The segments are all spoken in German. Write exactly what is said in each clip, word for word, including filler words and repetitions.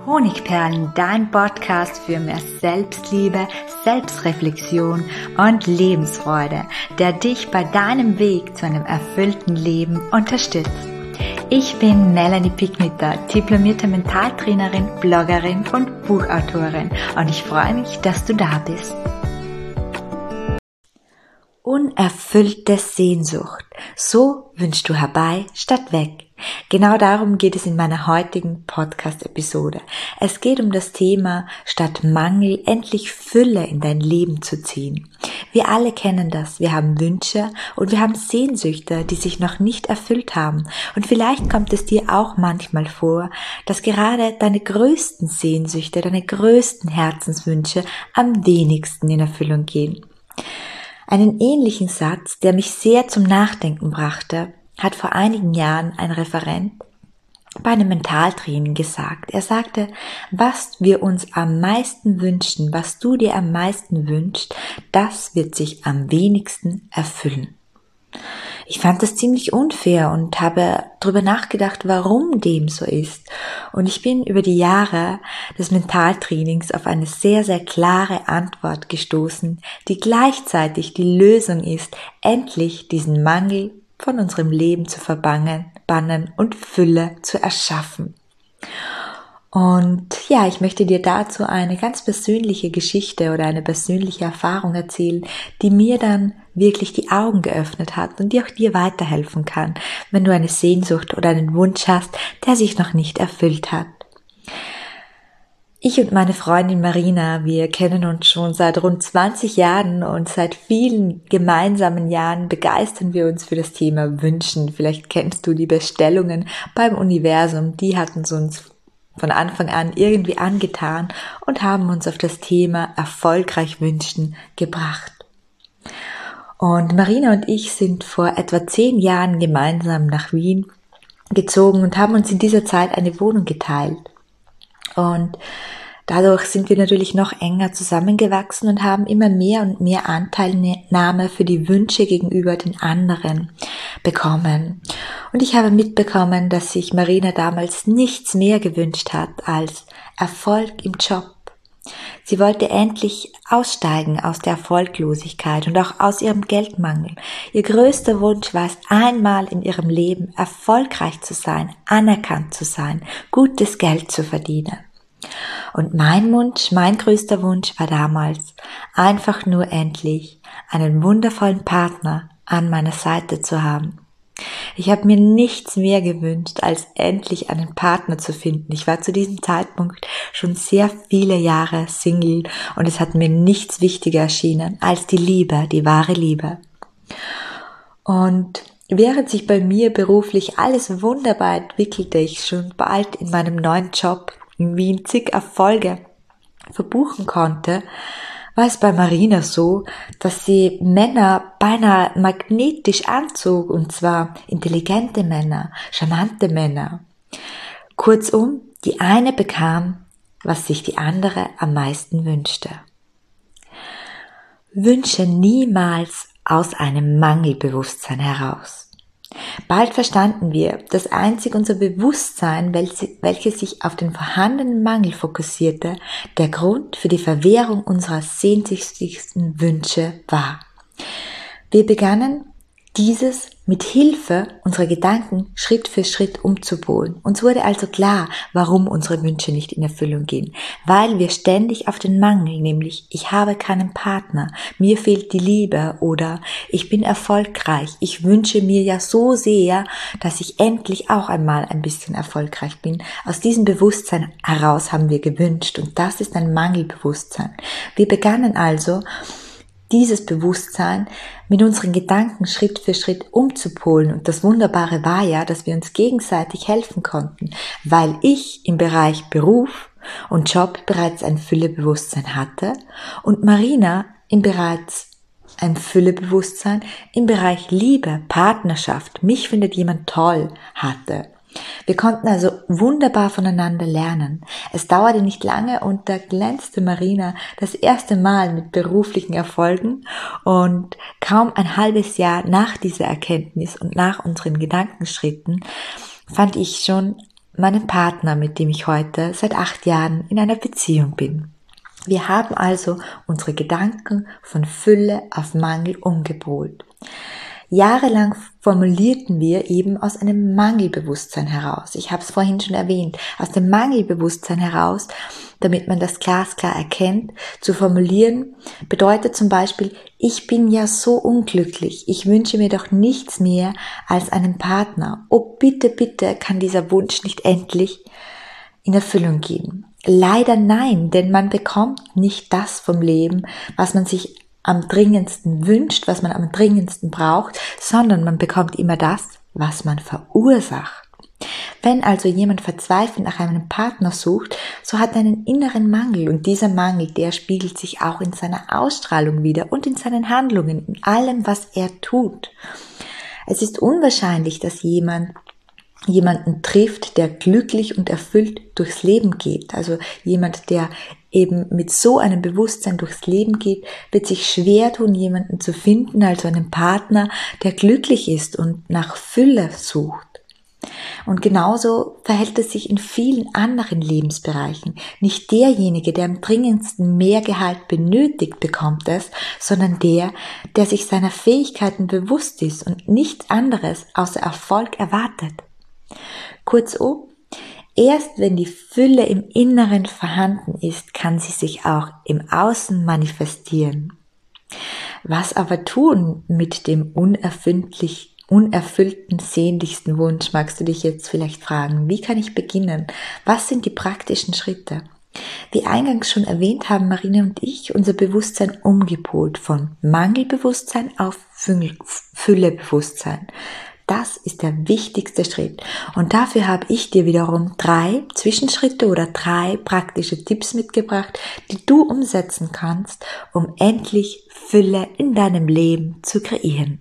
Honigperlen, dein Podcast für mehr Selbstliebe, Selbstreflexion und Lebensfreude, der dich bei deinem Weg zu einem erfüllten Leben unterstützt. Ich bin Melanie Picknitter, diplomierte Mentaltrainerin, Bloggerin und Buchautorin und ich freue mich, dass du da bist. Unerfüllte Sehnsucht. So wünschst du herbei statt weg. Genau darum geht es in meiner heutigen Podcast-Episode. Es geht um das Thema, statt Mangel endlich Fülle in dein Leben zu ziehen. Wir alle kennen das. Wir haben Wünsche und wir haben Sehnsüchte, die sich noch nicht erfüllt haben. Und vielleicht kommt es dir auch manchmal vor, dass gerade deine größten Sehnsüchte, deine größten Herzenswünsche am wenigsten in Erfüllung gehen. Einen ähnlichen Satz, der mich sehr zum Nachdenken brachte, hat vor einigen Jahren ein Referent bei einem Mentaltraining gesagt. Er sagte, was wir uns am meisten wünschen, was du dir am meisten wünschst, das wird sich am wenigsten erfüllen. Ich fand das ziemlich unfair und habe darüber nachgedacht, warum dem so ist. Und ich bin über die Jahre des Mentaltrainings auf eine sehr, sehr klare Antwort gestoßen, die gleichzeitig die Lösung ist, endlich diesen Mangel von unserem Leben zu verbannen, bannen und Fülle zu erschaffen. Und ja, ich möchte dir dazu eine ganz persönliche Geschichte oder eine persönliche Erfahrung erzählen, die mir dann wirklich die Augen geöffnet hat und die auch dir weiterhelfen kann, wenn du eine Sehnsucht oder einen Wunsch hast, der sich noch nicht erfüllt hat. Ich und meine Freundin Marina, wir kennen uns schon seit rund zwanzig Jahren und seit vielen gemeinsamen Jahren begeistern wir uns für das Thema Wünschen. Vielleicht kennst du die Bestellungen beim Universum, die hatten sie uns von Anfang an irgendwie angetan und haben uns auf das Thema erfolgreich wünschen gebracht. Und Marina und ich sind vor etwa zehn Jahren gemeinsam nach Wien gezogen und haben uns in dieser Zeit eine Wohnung geteilt. Und dadurch sind wir natürlich noch enger zusammengewachsen und haben immer mehr und mehr Anteilnahme für die Wünsche gegenüber den anderen bekommen. Und ich habe mitbekommen, dass sich Marina damals nichts mehr gewünscht hat als Erfolg im Job. Sie wollte endlich aussteigen aus der Erfolglosigkeit und auch aus ihrem Geldmangel. Ihr größter Wunsch war es, einmal in ihrem Leben erfolgreich zu sein, anerkannt zu sein, gutes Geld zu verdienen. Und mein Wunsch, mein größter Wunsch war damals, einfach nur endlich einen wundervollen Partner an meiner Seite zu haben. Ich habe mir nichts mehr gewünscht, als endlich einen Partner zu finden. Ich war zu diesem Zeitpunkt schon sehr viele Jahre Single und es hat mir nichts wichtiger erschienen als die Liebe, die wahre Liebe. Und während sich bei mir beruflich alles wunderbar entwickelte, ich schon bald in meinem neuen Job in Wien zig Erfolge verbuchen konnte, war es bei Marina so, dass sie Männer beinahe magnetisch anzog, und zwar intelligente Männer, charmante Männer. Kurzum, die eine bekam, was sich die andere am meisten wünschte. Wünsche niemals aus einem Mangelbewusstsein heraus. Bald verstanden wir, dass einzig unser Bewusstsein, welches sich auf den vorhandenen Mangel fokussierte, der Grund für die Verwehrung unserer sehnsüchtigsten Wünsche war. Wir begannen, dieses mit Hilfe unserer Gedanken Schritt für Schritt umzupolen. Uns wurde also klar, warum unsere Wünsche nicht in Erfüllung gehen. Weil wir ständig auf den Mangel, nämlich ich habe keinen Partner, mir fehlt die Liebe oder ich bin erfolgreich, ich wünsche mir ja so sehr, dass ich endlich auch einmal ein bisschen erfolgreich bin. Aus diesem Bewusstsein heraus haben wir gewünscht und das ist ein Mangelbewusstsein. Wir begannen also, dieses Bewusstsein mit unseren Gedanken Schritt für Schritt umzupolen. Und das Wunderbare war ja, dass wir uns gegenseitig helfen konnten, weil ich im Bereich Beruf und Job bereits ein Füllebewusstsein hatte und Marina im bereits ein Füllebewusstsein im Bereich Liebe, Partnerschaft, mich findet jemand toll hatte. Wir konnten also wunderbar voneinander lernen. Es dauerte nicht lange und da glänzte Marina das erste Mal mit beruflichen Erfolgen und kaum ein halbes Jahr nach dieser Erkenntnis und nach unseren Gedankenschritten fand ich schon meinem Partner, mit dem ich heute seit acht Jahren in einer Beziehung bin. Wir haben also unsere Gedanken von Fülle auf Mangel umgepolt. Jahrelang formulierten wir eben aus einem Mangelbewusstsein heraus. Ich habe es vorhin schon erwähnt, aus dem Mangelbewusstsein heraus, damit man das glasklar erkennt, zu formulieren, bedeutet zum Beispiel, ich bin ja so unglücklich, ich wünsche mir doch nichts mehr als einen Partner. Oh, bitte, bitte kann dieser Wunsch nicht endlich in Erfüllung gehen. Leider nein, denn man bekommt nicht das vom Leben, was man sich am dringendsten wünscht, was man am dringendsten braucht, sondern man bekommt immer das, was man verursacht. Wenn also jemand verzweifelt nach einem Partner sucht, so hat er einen inneren Mangel und dieser Mangel, der spiegelt sich auch in seiner Ausstrahlung wider und in seinen Handlungen, in allem, was er tut. Es ist unwahrscheinlich, dass jemand jemanden trifft, der glücklich und erfüllt durchs Leben geht. Also jemand, der eben mit so einem Bewusstsein durchs Leben geht, wird sich schwer tun, jemanden zu finden, also einen Partner, der glücklich ist und nach Fülle sucht. Und genauso verhält es sich in vielen anderen Lebensbereichen. Nicht derjenige, der am dringendsten mehr Gehalt benötigt, bekommt es, sondern der, der sich seiner Fähigkeiten bewusst ist und nichts anderes außer Erfolg erwartet. Kurzum, erst wenn die Fülle im Inneren vorhanden ist, kann sie sich auch im Außen manifestieren. Was aber tun mit dem unerfindlich, unerfüllten, sehnlichsten Wunsch, magst du dich jetzt vielleicht fragen. Wie kann ich beginnen? Was sind die praktischen Schritte? Wie eingangs schon erwähnt, haben Marina und ich unser Bewusstsein umgepolt von Mangelbewusstsein auf Füllebewusstsein. Das ist der wichtigste Schritt und dafür habe ich dir wiederum drei Zwischenschritte oder drei praktische Tipps mitgebracht, die du umsetzen kannst, um endlich Fülle in deinem Leben zu kreieren.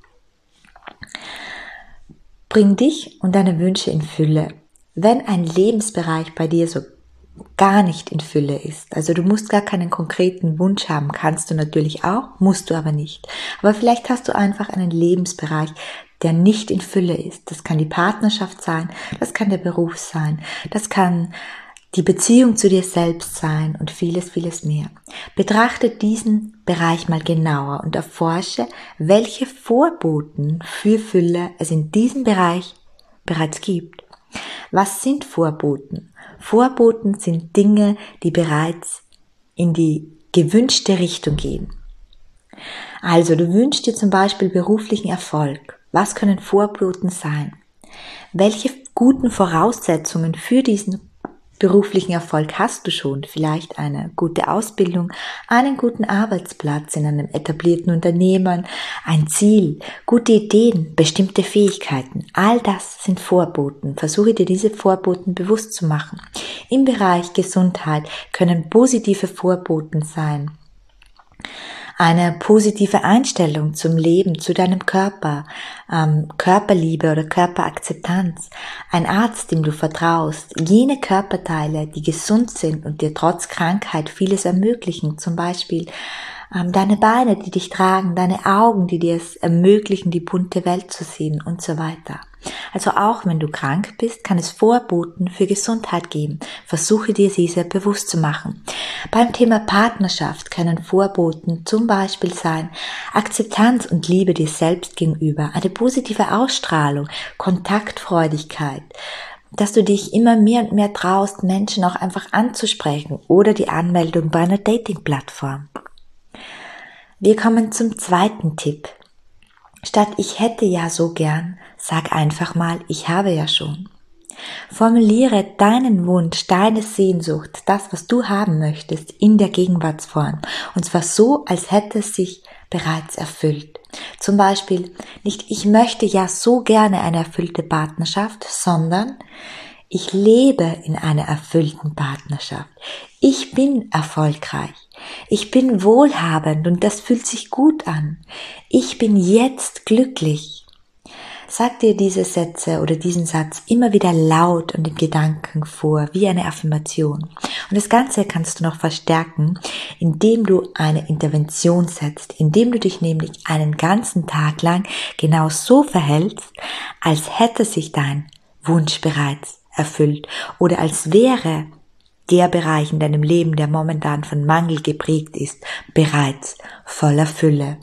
Bring dich und deine Wünsche in Fülle. Wenn ein Lebensbereich bei dir so gar nicht in Fülle ist, also du musst gar keinen konkreten Wunsch haben, kannst du natürlich auch, musst du aber nicht. Aber vielleicht hast du einfach einen Lebensbereich, der nicht in Fülle ist. Das kann die Partnerschaft sein, das kann der Beruf sein, das kann die Beziehung zu dir selbst sein und vieles, vieles mehr. Betrachte diesen Bereich mal genauer und erforsche, welche Vorboten für Fülle es in diesem Bereich bereits gibt. Was sind Vorboten? Vorboten sind Dinge, die bereits in die gewünschte Richtung gehen. Also du wünschst dir zum Beispiel beruflichen Erfolg. Was können Vorboten sein? Welche guten Voraussetzungen für diesen beruflichen Erfolg hast du schon? Vielleicht eine gute Ausbildung, einen guten Arbeitsplatz in einem etablierten Unternehmen, ein Ziel, gute Ideen, bestimmte Fähigkeiten. All das sind Vorboten. Versuche dir diese Vorboten bewusst zu machen. Im Bereich Gesundheit können positive Vorboten sein. Eine positive Einstellung zum Leben, zu deinem Körper, ähm, Körperliebe oder Körperakzeptanz, ein Arzt, dem du vertraust, jene Körperteile, die gesund sind und dir trotz Krankheit vieles ermöglichen, zum Beispiel ähm, deine Beine, die dich tragen, deine Augen, die dir es ermöglichen, die bunte Welt zu sehen und so weiter. Also auch wenn du krank bist, kann es Vorboten für Gesundheit geben. Versuche dir diese bewusst zu machen. Beim Thema Partnerschaft können Vorboten zum Beispiel sein Akzeptanz und Liebe dir selbst gegenüber, eine positive Ausstrahlung, Kontaktfreudigkeit, dass du dich immer mehr und mehr traust, Menschen auch einfach anzusprechen oder die Anmeldung bei einer Dating-Plattform. Wir kommen zum zweiten Tipp. Statt ich hätte ja so gern, sag einfach mal, ich habe ja schon. Formuliere deinen Wunsch, deine Sehnsucht, das, was du haben möchtest, in der Gegenwartsform. Und zwar so, als hätte es sich bereits erfüllt. Zum Beispiel nicht, ich möchte ja so gerne eine erfüllte Partnerschaft, sondern ich lebe in einer erfüllten Partnerschaft. Ich bin erfolgreich. Ich bin wohlhabend und das fühlt sich gut an. Ich bin jetzt glücklich. Sag dir diese Sätze oder diesen Satz immer wieder laut und in Gedanken vor, wie eine Affirmation. Und das Ganze kannst du noch verstärken, indem du eine Intervention setzt, indem du dich nämlich einen ganzen Tag lang genau so verhältst, als hätte sich dein Wunsch bereits erfüllt oder als wäre der Bereich in deinem Leben, der momentan von Mangel geprägt ist, bereits voller Fülle.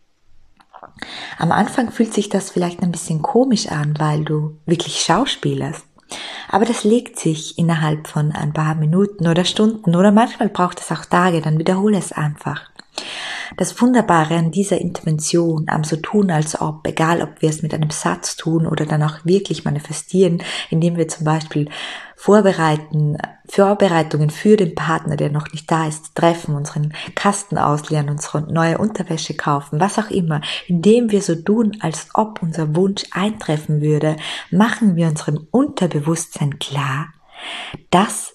Am Anfang fühlt sich das vielleicht ein bisschen komisch an, weil du wirklich schauspielerst. Aber das legt sich innerhalb von ein paar Minuten oder Stunden oder manchmal braucht es auch Tage, dann wiederhole es einfach. Das Wunderbare an dieser Intervention, am so tun als ob, egal ob wir es mit einem Satz tun oder dann auch wirklich manifestieren, indem wir zum Beispiel vorbereiten, Vorbereitungen für den Partner, der noch nicht da ist, treffen, unseren Kasten ausleeren, unsere neue Unterwäsche kaufen, was auch immer, indem wir so tun, als ob unser Wunsch eintreffen würde, machen wir unserem Unterbewusstsein klar, dass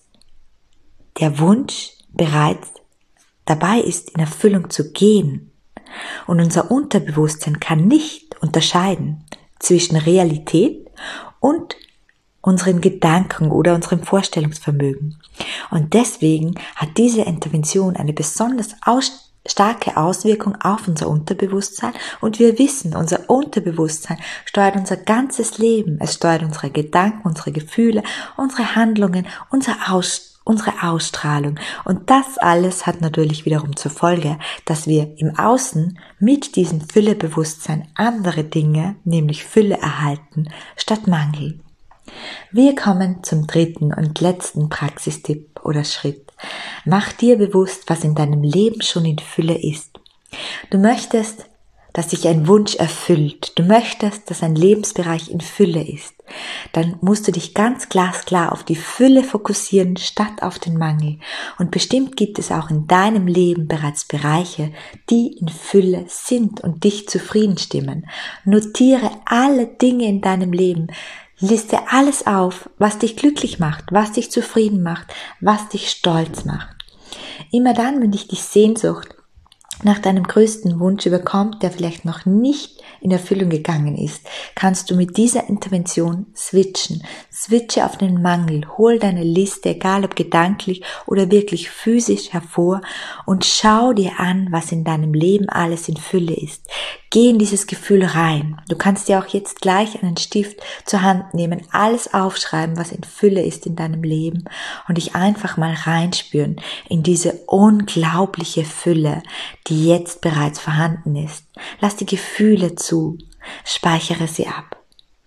der Wunsch bereits dabei ist, in Erfüllung zu gehen. Und unser Unterbewusstsein kann nicht unterscheiden zwischen Realität und unseren Gedanken oder unserem Vorstellungsvermögen. Und deswegen hat diese Intervention eine besonders aus- starke Auswirkung auf unser Unterbewusstsein. Und wir wissen, unser Unterbewusstsein steuert unser ganzes Leben. Es steuert unsere Gedanken, unsere Gefühle, unsere Handlungen, unser Ausstrahlung. unsere Ausstrahlung. Und das alles hat natürlich wiederum zur Folge, dass wir im Außen mit diesem Füllebewusstsein andere Dinge, nämlich Fülle erhalten, statt Mangel. Wir kommen zum dritten und letzten Praxistipp oder Schritt. Mach dir bewusst, was in deinem Leben schon in Fülle ist. Du möchtest, dass sich ein Wunsch erfüllt. Du möchtest, dass ein Lebensbereich in Fülle ist. Dann musst du dich ganz glasklar auf die Fülle fokussieren, statt auf den Mangel. Und bestimmt gibt es auch in deinem Leben bereits Bereiche, die in Fülle sind und dich zufrieden stimmen. Notiere alle Dinge in deinem Leben. Liste alles auf, was dich glücklich macht, was dich zufrieden macht, was dich stolz macht. Immer dann, wenn dich die Sehnsucht nach deinem größten Wunsch überkommt, der vielleicht noch nicht in Erfüllung gegangen ist, kannst du mit dieser Intervention switchen. Switche auf den Mangel, hol deine Liste, egal ob gedanklich oder wirklich physisch hervor und schau dir an, was in deinem Leben alles in Fülle ist. Geh in dieses Gefühl rein. Du kannst dir auch jetzt gleich einen Stift zur Hand nehmen, alles aufschreiben, was in Fülle ist in deinem Leben und dich einfach mal reinspüren in diese unglaubliche Fülle, die jetzt bereits vorhanden ist. Lass die Gefühle zu, speichere sie ab.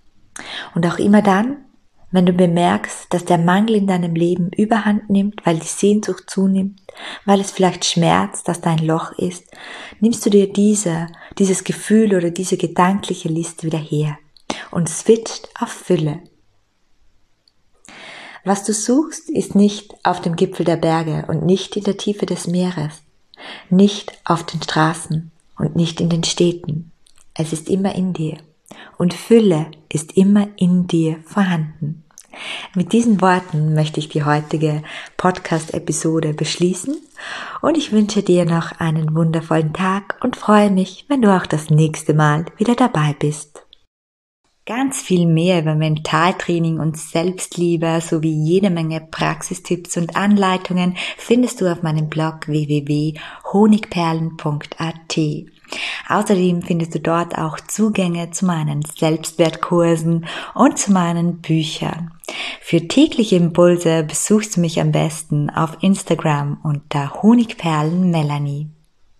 Und auch immer dann, wenn du bemerkst, dass der Mangel in deinem Leben überhand nimmt, weil die Sehnsucht zunimmt, weil es vielleicht schmerzt, dass da ein Loch ist, nimmst du dir diese, dieses Gefühl oder diese gedankliche Liste wieder her und switcht auf Fülle. Was du suchst, ist nicht auf dem Gipfel der Berge und nicht in der Tiefe des Meeres, nicht auf den Straßen und nicht in den Städten. Es ist immer in dir. Und Fülle ist immer in dir vorhanden. Mit diesen Worten möchte ich die heutige Podcast-Episode beschließen und ich wünsche dir noch einen wundervollen Tag und freue mich, wenn du auch das nächste Mal wieder dabei bist. Ganz viel mehr über Mentaltraining und Selbstliebe sowie jede Menge Praxistipps und Anleitungen findest du auf meinem Blog w w w punkt honigperlen punkt a t. Außerdem findest du dort auch Zugänge zu meinen Selbstwertkursen und zu meinen Büchern. Für tägliche Impulse besuchst du mich am besten auf Instagram unter honigperlen melanie.